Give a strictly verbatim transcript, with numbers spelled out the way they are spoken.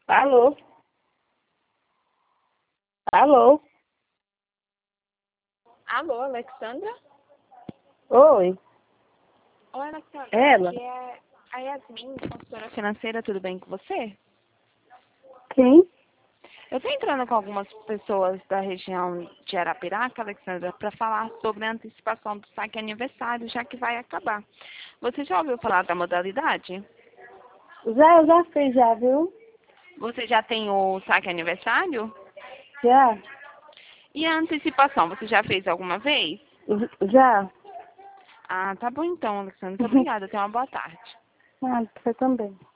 Alô? Alô? Alô, Alexandra? Oi, Oi, Alexandra. ela? Aqui é a Yasmin, consultora financeira. Tudo bem com você? Quem? Eu estou entrando com algumas pessoas da região de Arapiraca, Alexandra, para falar sobre a antecipação do saque aniversário, já que vai acabar. Você já ouviu falar da modalidade? Já, eu já fiz, já, viu? Você já tem o saque aniversário? Já? E a antecipação, você já fez alguma vez? Já? Ah, tá bom então, Alexandra. Muito obrigada. Tenha uma boa tarde. Ah, você também.